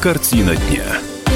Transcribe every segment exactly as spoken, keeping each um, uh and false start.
Картина дня.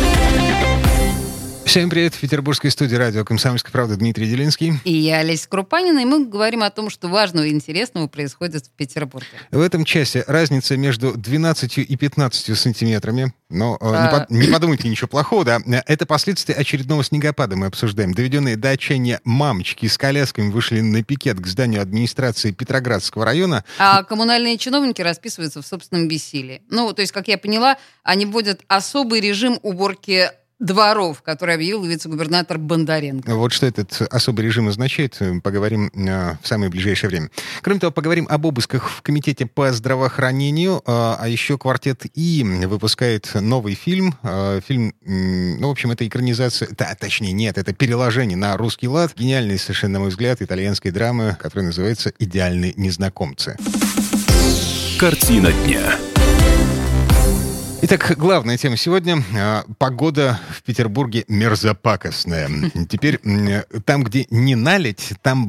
Всем привет. В петербургской студии радио «Комсомольская правда» Дмитрий Делинский. И я, Олеся Крупанина, и мы говорим о том, что важного и интересного происходит в Петербурге. В этом часе разница между двенадцатью и пятнадцатью сантиметрами. Но а... не, под, не подумайте ничего плохого, да. Это последствия очередного снегопада мы обсуждаем. Доведенные до отчаяния мамочки с колясками вышли на пикет к зданию администрации Петроградского района. А коммунальные чиновники расписываются в собственном бессилии. Ну, то есть, как я поняла, они вводят особый режим уборки дворов, который объявил вице-губернатор Бондаренко. Вот что этот особый режим означает, поговорим э, в самое ближайшее время. Кроме того, поговорим об обысках в Комитете по здравоохранению, э, а еще «Квартет И» выпускает новый фильм. Э, фильм, э, ну, в общем, это экранизация, да, точнее, нет, это переложение на русский лад. Гениальный, совершенно, на мой взгляд, итальянской драмы, которая называется «Идеальные незнакомцы». Картина дня. Итак, главная тема сегодня. Погода в Петербурге мерзопакостная. Теперь там, где не наледь, там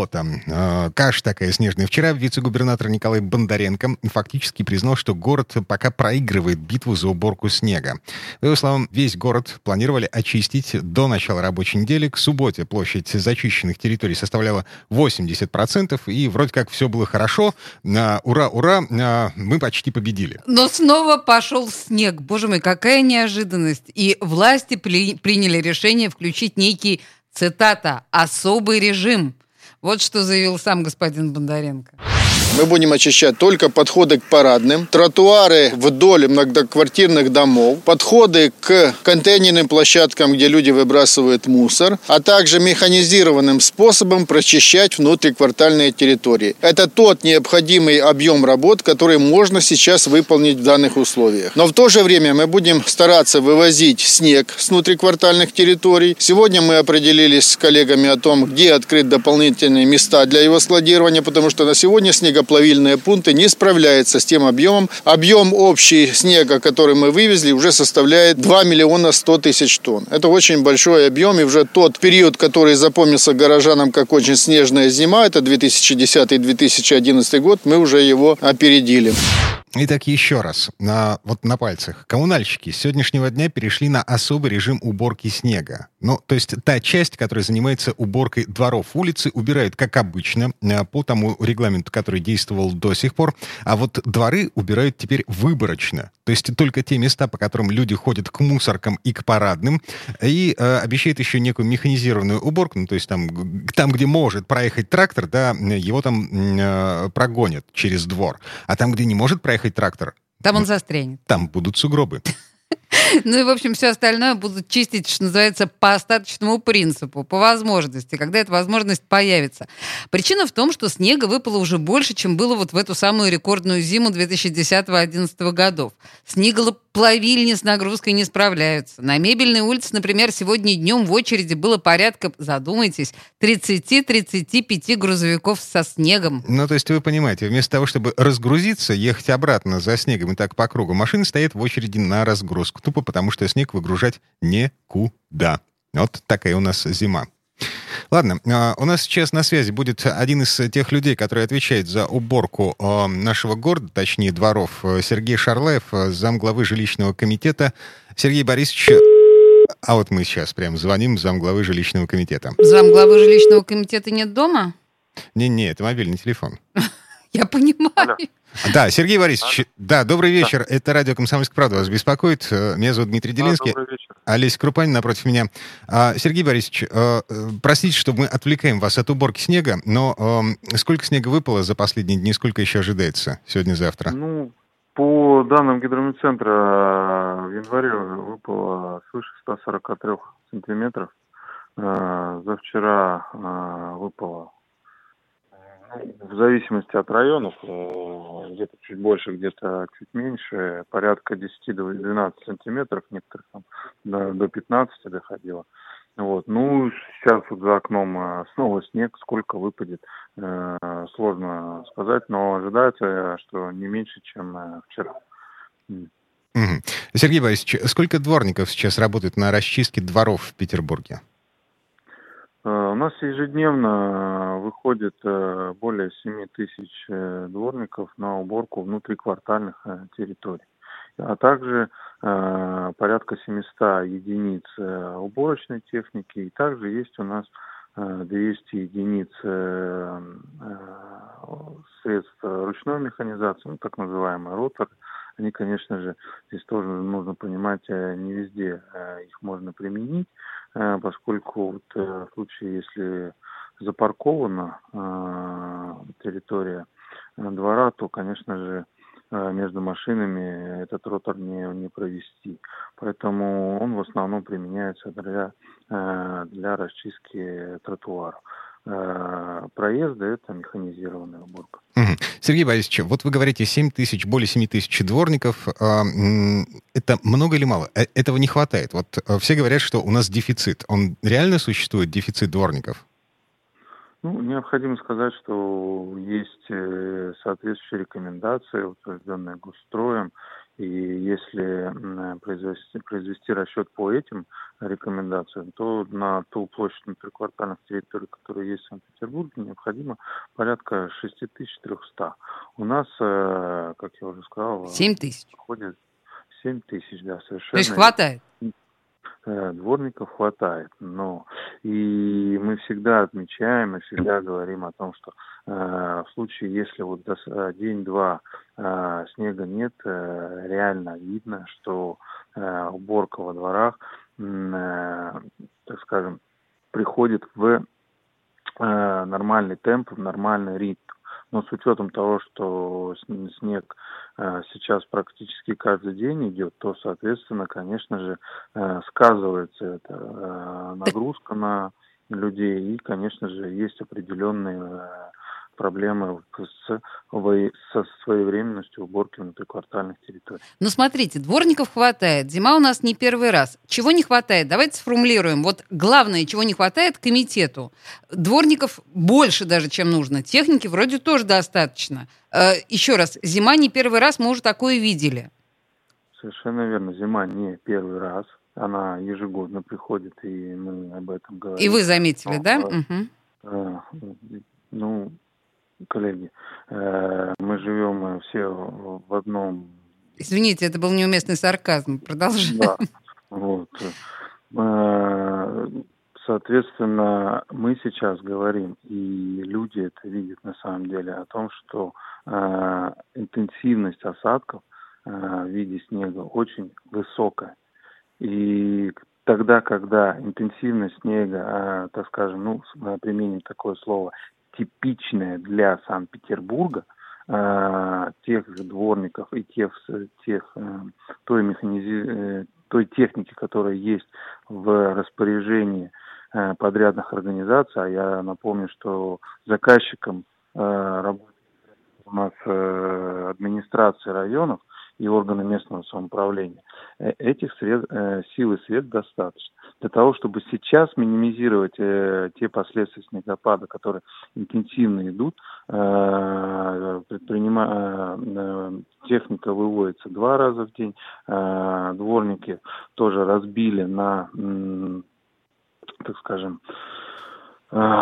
болото. Каша такая снежная. Вчера вице-губернатор Николай Бондаренко фактически признал, что город пока проигрывает битву за уборку снега. По его словам, весь город планировали очистить до начала рабочей недели. К субботе площадь зачищенных территорий составляла восемьдесят процентов, и вроде как все было хорошо. Ура, ура, мы почти победили. Но снова пошел снег. Боже мой, какая неожиданность. И власти при, приняли решение включить некий, цитата, «особый режим». Вот что заявил сам господин Бондаренко. Мы будем очищать только подходы к парадным, тротуары вдоль многоквартирных домов, подходы к контейнерным площадкам, где люди выбрасывают мусор, а также механизированным способом прочищать внутриквартальные территории. Это тот необходимый объем работ, который можно сейчас выполнить в данных условиях. Но в то же время мы будем стараться вывозить снег с внутриквартальных территорий. Сегодня мы определились с коллегами о том, где открыть дополнительные места для его складирования, потому что на сегодня снег плавильные пункты не справляются с тем объемом. Объем общий снега, который мы вывезли, уже составляет два миллиона сто тысяч тонн. Это очень большой объем, и уже тот период, который запомнился горожанам как очень снежная зима, это две тысячи десятый - две тысячи одиннадцатый год, мы уже его опередили. Итак, еще раз, на, вот на пальцах. Коммунальщики с сегодняшнего дня перешли на особый режим уборки снега. Ну, то есть та часть, которая занимается уборкой дворов, улицы, убирают, как обычно, по тому регламенту, который действовал до сих пор. А вот дворы убирают теперь выборочно. То есть только те места, по которым люди ходят к мусоркам и к парадным. И э, обещает еще некую механизированную уборку. Ну, то есть там, там, где может проехать трактор, да, его там э, прогонят через двор. А там, где не может проехать трактор, там он застрянет. Там будут сугробы. Ну и, в общем, все остальное будут чистить, что называется, по остаточному принципу, по возможности, когда эта возможность появится. Причина в том, что снега выпало уже больше, чем было вот в эту самую рекордную зиму две тысячи десятого - две тысячи одиннадцатого годов. Снеголоплавильни с нагрузкой не справляются. На Мебельной улице, например, сегодня днем в очереди было порядка, задумайтесь, тридцать-тридцать пять грузовиков со снегом. Ну, то есть вы понимаете, вместо того, чтобы разгрузиться, ехать обратно за снегом и так по кругу, машины стоят в очереди на разгрузку. Тупо потому, что снег выгружать некуда. Вот такая у нас зима. Ладно, у нас сейчас на связи будет один из тех людей, который отвечает за уборку нашего города, точнее дворов, Сергей Шарлаев, замглавы жилищного комитета. Сергей Борисович, а вот мы сейчас прям звоним замглавы жилищного комитета. Замглавы жилищного комитета нет дома? Не-не, это мобильный телефон. Я понимаю. Алло. Да, Сергей Борисович, да, добрый вечер. Да. Это радио «Комсомольская правда» вас беспокоит. Меня зовут Дмитрий Делинский. Да, добрый вечер. Олеся Крупанина напротив меня. Сергей Борисович, простите, что мы отвлекаем вас от уборки снега, но сколько снега выпало за последние дни, сколько еще ожидается сегодня-завтра? Ну, по данным гидрометцентра, в январе выпало свыше ста сорока трёх сантиметров. За вчера выпало, в зависимости от районов, где-то чуть больше, где-то чуть меньше, порядка десять до двенадцати сантиметров, некоторых там до, до пятнадцати доходило. Вот. Ну, сейчас вот за окном снова снег, сколько выпадет, сложно сказать, но ожидается, что не меньше, чем вчера. Угу. Сергей Борисович, сколько дворников сейчас работает на расчистке дворов в Петербурге? У нас ежедневно выходит более семи тысяч дворников на уборку внутриквартальных территорий. а также э, порядка семьсот единиц э, уборочной техники, и также есть у нас э, двести единиц э, э, средств ручной механизации, ну, так называемый ротор. Они, конечно же, здесь тоже нужно понимать, не везде их можно применить, поскольку вот в случае, если запаркована территория двора, то, конечно же, между машинами этот ротор не, не провести. Поэтому он в основном применяется для, для расчистки тротуаров. Проезды – это механизированная уборка. Угу. Сергей Борисович, вот вы говорите семь тысяч, более семь тысяч дворников. Это много или мало? Этого не хватает. Вот все говорят, что у нас дефицит. Он реально существует, дефицит дворников? Ну, необходимо сказать, что есть соответствующие рекомендации, утвержденные Госстроем, и если произвести, произвести расчет по этим рекомендациям, то на ту площадь внутриквартальных территорий, которые есть в Санкт-Петербурге, необходимо порядка шесть тысяч триста. У нас, как я уже сказал, семь тысяч. Входит семь тысяч, да, совершенно. То есть хватает? Дворников хватает, но и мы всегда отмечаем и всегда говорим о том, что э, в случае, если вот день-два э, снега нет, э, реально видно, что э, уборка во дворах, э, так скажем, приходит в э, нормальный темп, в нормальный ритм. Но с учетом того, что снег э, сейчас практически каждый день идет, то, соответственно, конечно же, э, сказывается эта э, нагрузка на людей. И, конечно же, есть определенные э, проблемы с, со своевременностью уборки внутриквартальных территорий. Ну, смотрите, дворников хватает. Зима у нас не первый раз. Чего не хватает? Давайте сформулируем. Вот главное, чего не хватает комитету. Дворников больше даже, чем нужно. Техники вроде тоже достаточно. Э, еще раз, зима не первый раз, мы уже такое видели. Совершенно верно. Зима не первый раз. Она ежегодно приходит, и мы об этом говорим. И вы заметили, Но, да? Э, угу. э, ну... Коллеги, э, мы живем все в одном... Извините, это был неуместный сарказм. Продолжаем. Да, вот. Э, соответственно, мы сейчас говорим, и люди это видят на самом деле, о том, что э, интенсивность осадков э, в виде снега очень высокая. И тогда, когда интенсивность снега, э, так скажем, ну, применим такое слово, типичная для Санкт-Петербурга, э, тех же дворников и тех, тех, э, той, механизи... э, той техники, которая есть в распоряжении э, подрядных организаций. А я напомню, что заказчиком э, работает у нас э, администрация районов и органы местного самоуправления. Этих сред... сил и средств достаточно. Для того, чтобы сейчас минимизировать э, те последствия снегопада, которые интенсивно идут, э, предпринима... э, техника выводится два раза в день, э, дворники тоже разбили на, э, так скажем, э,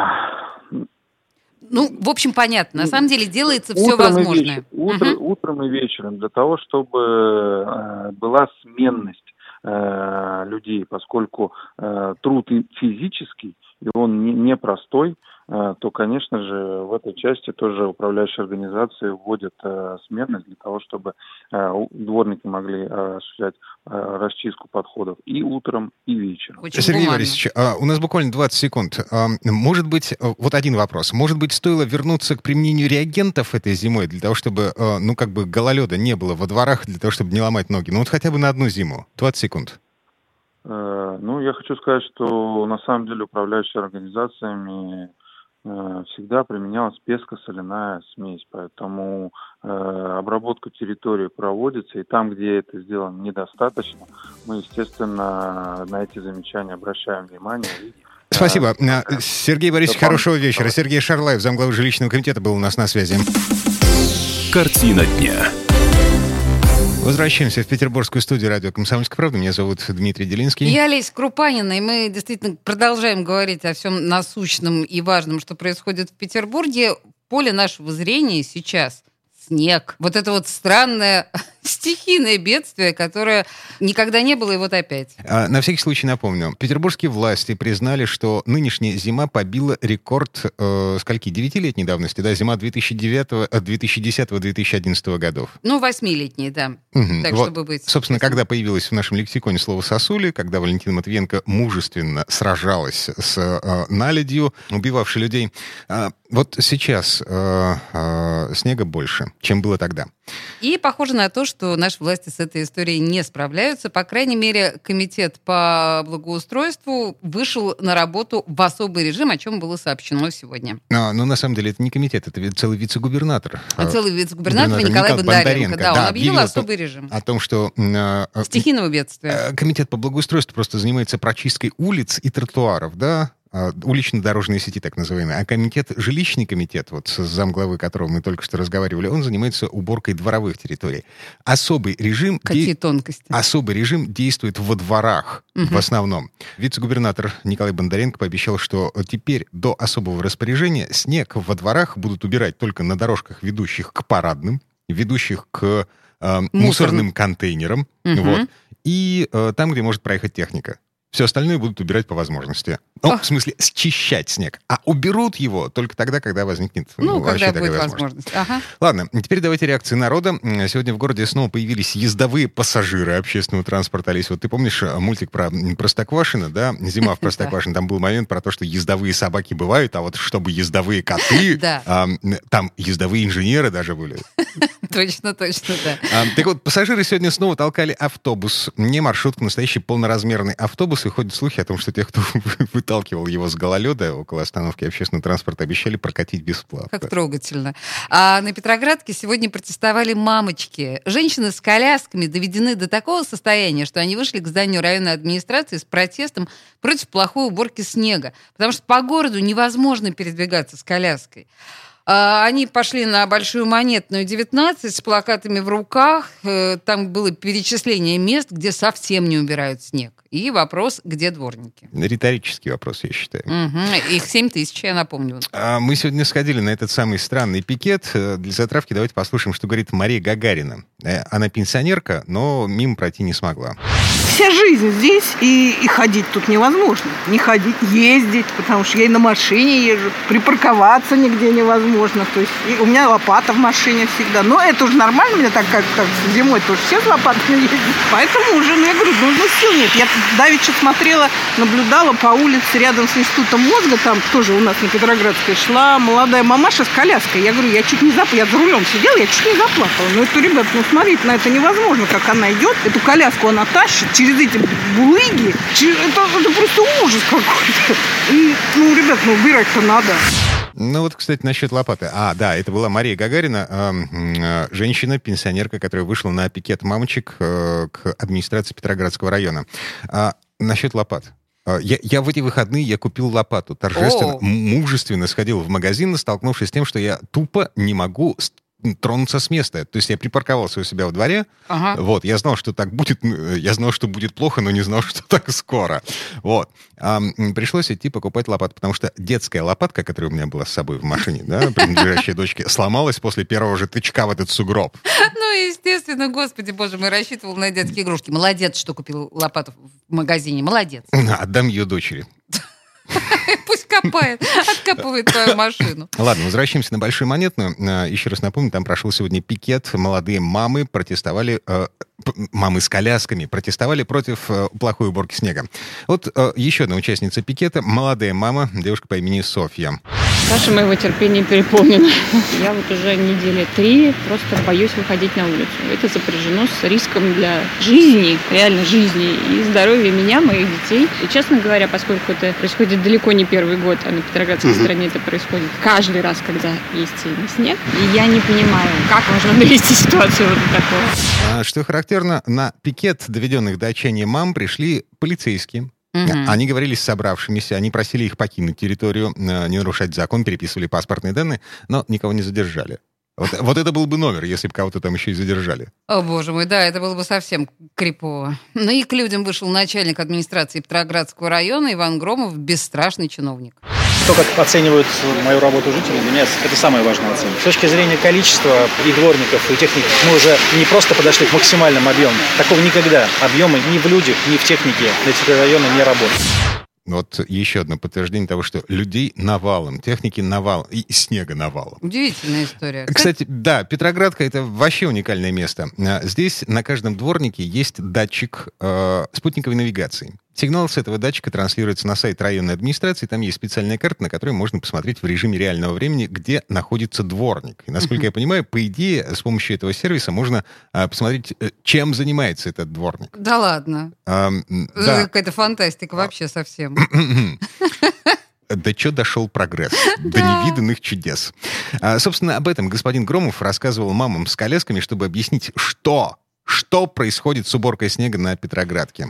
Ну, в общем, понятно. На самом деле делается все возможное. И утро, угу. Утром и вечером, для того, чтобы э, была сменность э, людей, поскольку э, труд физический, и он не, непростой, э, то, конечно же, в этой части тоже управляющие организации вводят э, сменность для того, чтобы э, дворники могли э, осуществлять э, расчистку подходов и утром, и вечером. Очень Сергей гуманно. Борисович, а, у нас буквально двадцать секунд. А, может быть, вот один вопрос. Может быть, стоило вернуться к применению реагентов этой зимой для того, чтобы, а, ну, как бы гололеда не было во дворах, для того, чтобы не ломать ноги? Ну, вот хотя бы на одну зиму. двадцать секунд. Ну, я хочу сказать, что на самом деле управляющими организациями э, всегда применялась песко-соляная смесь, поэтому э, обработка территории проводится, и там, где это сделано недостаточно, мы, естественно, на эти замечания обращаем внимание. И, Спасибо. Э, Сергей Борисович, хорошего вечера. Сергей Шарлаев, замглавы жилищного комитета, был у нас на связи. Картина дня. Возвращаемся в петербургскую студию радио «Комсомольская правда». Меня зовут Дмитрий Делинский. Я Олеся Крупанина, и мы действительно продолжаем говорить о всем насущном и важном, что происходит в Петербурге. В поле нашего зрения сейчас снег. Вот это вот странное стихийное бедствие, которое никогда не было, и вот опять. А, на всякий случай напомню. Петербургские власти признали, что нынешняя зима побила рекорд э, скольки? Девятилетней давности, да? Зима две тысячи девятого, две тысячи десятого - две тысячи одиннадцатого годов. Ну, восьмилетний, да. Угу. Так, Вот, чтобы быть... собственно, когда появилось в нашем лексиконе слово «сосули», когда Валентина Матвиенко мужественно сражалась с э, наледью, убивавшей людей, э, вот сейчас э, э, снега больше, чем было тогда. И похоже на то, что наши власти с этой историей не справляются. По крайней мере, комитет по благоустройству вышел на работу в особый режим, о чем было сообщено сегодня. Но, но на самом деле это не комитет, это целый вице-губернатор. А целый вице-губернатор Николай Бондаренко. Да, он да, объявил объявил особый режим. О том, что... Э, Стихийного бедствия. Комитет по благоустройству просто занимается прочисткой улиц и тротуаров, да, улично-дорожные сети, так называемые. А комитет, жилищный комитет, вот с замглавы которого мы только что разговаривали, он занимается уборкой дворовых территорий. Особый режим... Какие де... тонкости? Особый режим действует во дворах, угу. в основном. Вице-губернатор Николай Бондаренко пообещал, что теперь до особого распоряжения снег во дворах будут убирать только на дорожках, ведущих к парадным, ведущих к э, мусорным контейнерам, угу. вот, и э, там, где может проехать техника. Все остальное будут убирать по возможности. Ну, Ох. в смысле, счищать снег. А уберут его только тогда, когда возникнет ну, ну, когда вообще будет такая возможность. Ага. Ладно, теперь давайте реакции народа. Сегодня в городе снова появились ездовые пассажиры общественного транспорта. Олесь, вот ты помнишь мультик про Простоквашино, да? «Зима в Простоквашино». Там был момент про то, что ездовые собаки бывают, а вот чтобы ездовые коты, там ездовые инженеры даже были. Точно, точно, да. Так вот, пассажиры сегодня снова толкали автобус. Не маршрутку, настоящий полноразмерный автобус. И ходят слухи о том, что тех, кто выталкивал его с гололеда около остановки общественного транспорта, обещали прокатить бесплатно. Как трогательно. А на Петроградке сегодня протестовали мамочки. Женщины с колясками доведены до такого состояния, что они вышли к зданию районной администрации с протестом против плохой уборки снега. Потому что по городу невозможно передвигаться с коляской. Они пошли на Большую Монетную, девятнадцать, с плакатами в руках. Там было перечисление мест, где совсем не убирают снег. И вопрос, где дворники? Риторический вопрос, я считаю. Угу. Их семь тысяч, я напомню. А мы сегодня сходили на этот самый странный пикет. Для затравки давайте послушаем, что говорит Мария Гагарина. Она пенсионерка, но мимо пройти не смогла. Вся жизнь здесь, и, и ходить тут невозможно. Не ходить, ездить, потому что я и на машине езжу. Припарковаться нигде невозможно. То есть у меня лопата в машине всегда. Но это уже нормально, мне так как, как зимой тоже все с лопатами ездят. Поэтому уже, ну я говорю, ну, ну сил нет. Я давеча смотрела, наблюдала по улице рядом с институтом мозга, там тоже у нас на Петроградской шла молодая мамаша с коляской. Я говорю, я чуть не заплакала. Я за рулем сидела, я чуть не заплакала. Ну это, ребят, ну смотрите, на это невозможно, как она идет. Эту коляску она тащит через эти булыги. Через... Это, это просто ужас какой-то. И, ну, ребят, ну убирать-то надо. Ну вот, кстати, насчет лопаты. А, да, это была Мария Гагарина, э, э, женщина, пенсионерка, которая вышла на пикет мамочек э, к администрации Петроградского района. А, насчет лопат. Я, я в эти выходные я купил лопату. Торжественно, О! мужественно сходил в магазин, столкнувшись с тем, что я тупо не могу тронуться с места. То есть я припарковался у себя во дворе. Ага. Вот, я знал, что так будет. Я знал, что будет плохо, но не знал, что так скоро. Вот. А, пришлось идти покупать лопату, потому что детская лопатка, которая у меня была с собой в машине, да, принадлежащая дочке, сломалась после первого же тычка в этот сугроб. Ну, естественно, господи боже мой, рассчитывал на детские игрушки. Молодец, что купил лопату в магазине. Молодец. Отдам ее дочери. Пусть копает, откапывает твою машину. Ладно, возвращаемся на Большую Монетную. Еще раз напомню, там прошел сегодня пикет. Молодые мамы протестовали, э, мамы с колясками протестовали против э, плохой уборки снега. Вот э, еще одна участница пикета, молодая мама, девушка по имени Софья. Чаша моего терпения переполнена. Я вот уже недели три просто боюсь выходить на улицу. Это сопряжено с риском для жизни, реально жизни и здоровья меня, моих детей. И, честно говоря, поскольку это происходит далеко не первый год, а на Петроградской mm-hmm. стороне это происходит каждый раз, когда есть сильный снег, и я не понимаю, как можно довести ситуацию вот до такого. А, что характерно, на пикет доведенных до отчаяния мам пришли полицейские. Mm-hmm. Они говорили с собравшимися, они просили их покинуть территорию, не нарушать закон, переписывали паспортные данные, но никого не задержали. Вот, вот это был бы номер, если бы кого-то там еще и задержали. О, боже мой, да, это было бы совсем крипово. Ну и к людям вышел начальник администрации Петроградского района Иван Громов, бесстрашный чиновник. То, как оценивают мою работу жители, для меня это самое важное оценка. С точки зрения количества и дворников, и техник, мы уже не просто подошли к максимальному объему. Такого никогда. Объемы ни в людях, ни в технике для территориального района не работают. Вот еще одно подтверждение того, что людей навалом, техники навалом и снега навалом. Удивительная история. Кстати, да, Петроградка — это вообще уникальное место. Здесь на каждом дворнике есть датчик э, спутниковой навигации. Сигнал с этого датчика транслируется на сайт районной администрации. Там есть специальная карта, на которой можно посмотреть в режиме реального времени, где находится дворник. И, насколько uh-huh. я понимаю, по идее, с помощью этого сервиса можно а, посмотреть, чем занимается этот дворник. Да ладно? А, да. Какая-то фантастика вообще совсем. До чего дошел прогресс? До невиданных чудес. А, собственно, об этом господин Громов рассказывал мамам с колясками, чтобы объяснить, что, что происходит с уборкой снега на Петроградке.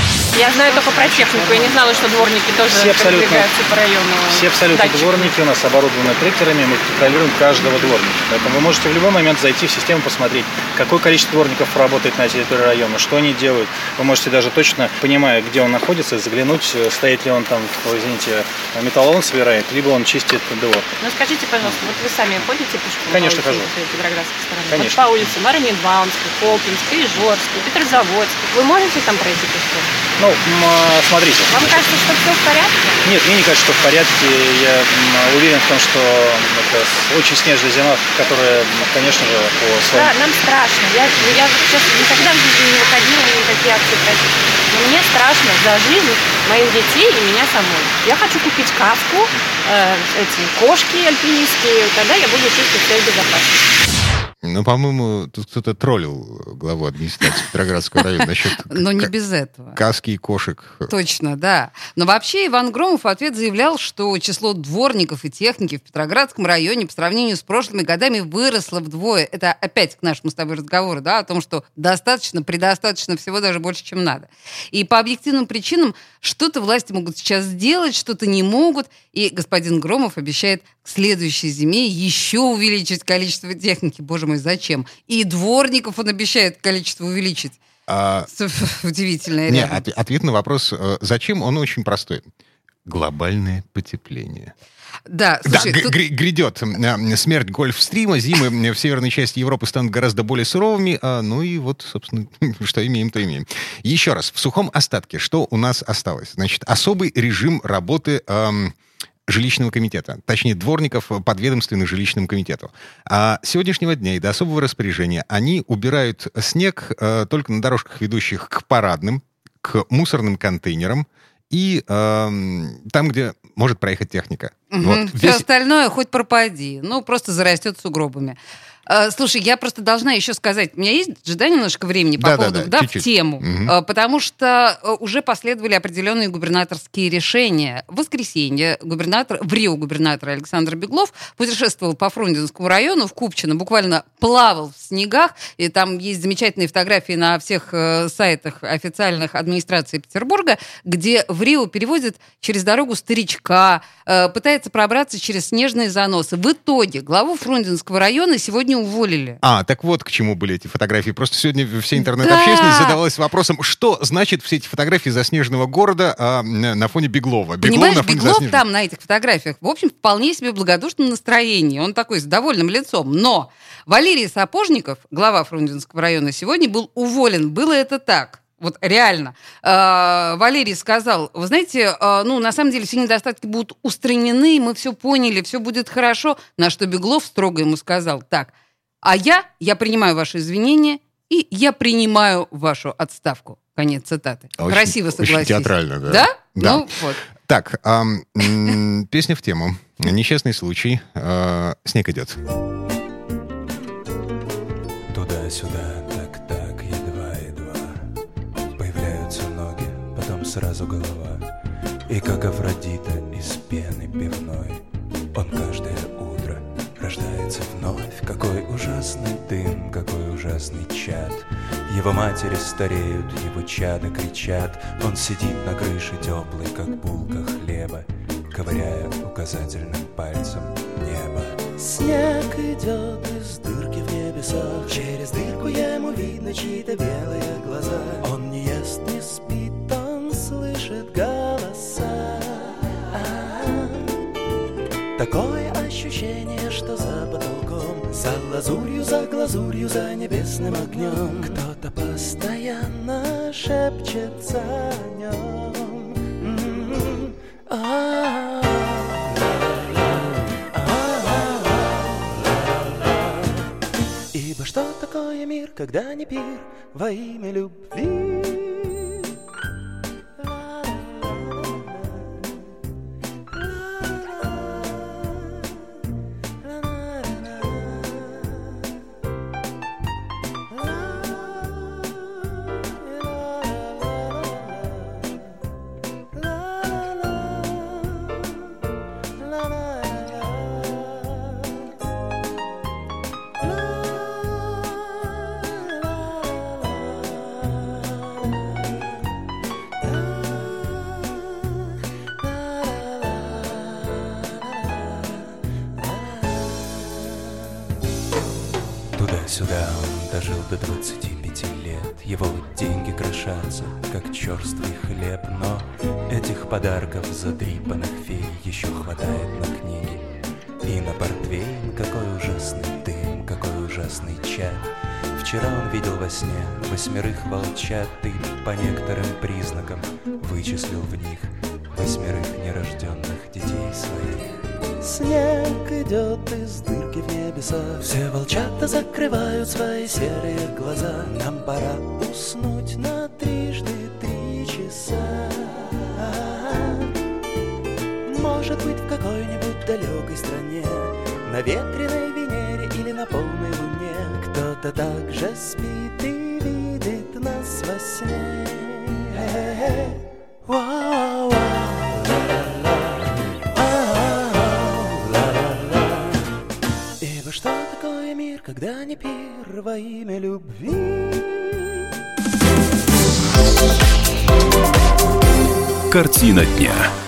Я знаю только про технику, я не знала, что дворники тоже передвигаются по району. Все абсолютно датчики. Дворники у нас оборудованы тректорами, мы контролируем каждого дворника. Поэтому вы можете в любой момент зайти в систему, посмотреть, какое количество дворников работает на территории района, что они делают. Вы можете даже точно, понимая, где он находится, заглянуть, стоит ли он там, извините, металлолом собирает, либо он чистит двор. Ну скажите, пожалуйста, вот вы сами ходите пешком? Конечно, хожу. Петроградской стороны? Конечно. Вот по улице Мармедванской, Колпинской, Ижорской, Петрозаводской. Вы можете там пройти пешком? Ну, смотрите. Вам кажется, что все в порядке? Нет, мне не кажется, что в порядке. Я уверен в том, что это очень снежная зима, которая, конечно же, по своему... Да, нам страшно. Я, я сейчас никогда в жизни не выходила на никакие акции против. Но мне страшно за жизнь моих детей и меня самой. Я хочу купить каску, э, эти кошки альпинистские, тогда я буду чувствовать себя в безопасности. Ну, по-моему, тут кто-то троллил главу администрации Петроградского района насчет... Но не без этого. Каски и кошек. Точно, да. Но вообще Иван Громов в ответ заявлял, что число дворников и техники в Петроградском районе по сравнению с прошлыми годами выросло вдвое. Это опять к нашему с тобой разговору, да, о том, что достаточно, предостаточно всего, даже больше, чем надо. И по объективным причинам что-то власти могут сейчас сделать, что-то не могут. И господин Громов обещает к следующей зиме еще увеличить количество техники. Боже мой, зачем? И дворников он обещает количество увеличить. А... Удивительное. Нет, от, ответ на вопрос, зачем, он очень простой. Глобальное потепление. Да, слушай, да, тут... г- грядет смерть гольфстрима, зимы в северной части Европы станут гораздо более суровыми, а, ну и вот, собственно, что имеем, то имеем. Еще раз, в сухом остатке, что у нас осталось? Значит, особый режим работы... Эм, жилищного комитета, точнее, дворников, подведомственных жилищному комитету. А с сегодняшнего дня и до особого распоряжения они убирают снег э, только на дорожках, ведущих к парадным, к мусорным контейнерам и э, там, где может проехать техника. Угу. Вот. Все Весь... остальное хоть пропади, ну, просто зарастет сугробами. Слушай, я просто должна еще сказать, у меня есть же, да, немножко времени по да, поводу, да, да, да, чуть-чуть. в тему, угу. Потому что уже последовали определенные губернаторские решения. В воскресенье губернатор, в Рио губернатор Александр Беглов путешествовал по Фрунзенскому району в Купчино, буквально плавал в снегах, и там есть замечательные фотографии на всех сайтах официальных администрации Петербурга, где в Рио перевозят через дорогу старичка, пытается пробраться через снежные заносы. В итоге главу Фрунзенского района сегодня уволили. А, так вот к чему были эти фотографии. Просто сегодня вся интернет-общественность да. задавалась вопросом, что значит все эти фотографии заснеженного города а, на фоне Беглова. Беглов Понимаешь, на фоне Беглов заснеженного... там на этих фотографиях, в общем, вполне себе благодушном настроении. Он такой с довольным лицом. Но Валерий Сапожников, глава Фрунзенского района, сегодня был уволен. Было это так. Вот реально. Э, Валерий сказал, вы знаете, э, ну, на самом деле все недостатки будут устранены, мы все поняли, все будет хорошо. На что Беглов строго ему сказал, так, а я, я принимаю ваши извинения, и я принимаю вашу отставку. Конец цитаты. Очень, красиво, согласись. Очень театрально, да. Да? Да. Ну, вот. Так, э, м- песня в тему. Несчастный случай. Э, снег идет. Туда-сюда, так-так, едва-едва. Появляются ноги, потом сразу голова. И как Афродита из пены пивной, он каждое утро рождается вновь. Какой ужасный дым, какой ужасный чад. Его матери стареют, его чада кричат. Он сидит на крыше теплый, как булка хлеба, ковыряя указательным пальцем небо. Снег идет из дырки в небесах. Через дырку ему видно чьи-то белые глаза. Он не ест, не спит, он слышит голоса. А-а-а. Такое ощущение, что за потолком, за лазурью, за глазурью, за небесным огнем кто-то постоянно шепчется о нем. М-м-м. А-а-а. Ибо что такое мир, когда не пир во имя любви? Туда-сюда он дожил до двадцати пяти лет. Его деньги крошатся, как черствый хлеб. Но этих подарков задрипанных фей еще хватает на книги и на портвейн. Какой ужасный дым, какой ужасный чад. Вчера он видел во сне восьмерых волчат и по некоторым признакам вычислил в них восьмерых нерожденных детей своих. Снег идет из дырки в небесах, все волчата закрывают свои серые глаза. Нам пора уснуть на трижды три часа. Может быть, в какой-нибудь далекой стране, на ветреной Венере или на полной Луне, кто-то также спит и видит нас во сне. Вау-вау. Что такое мир, когда не пир во имя любви? Картина дня.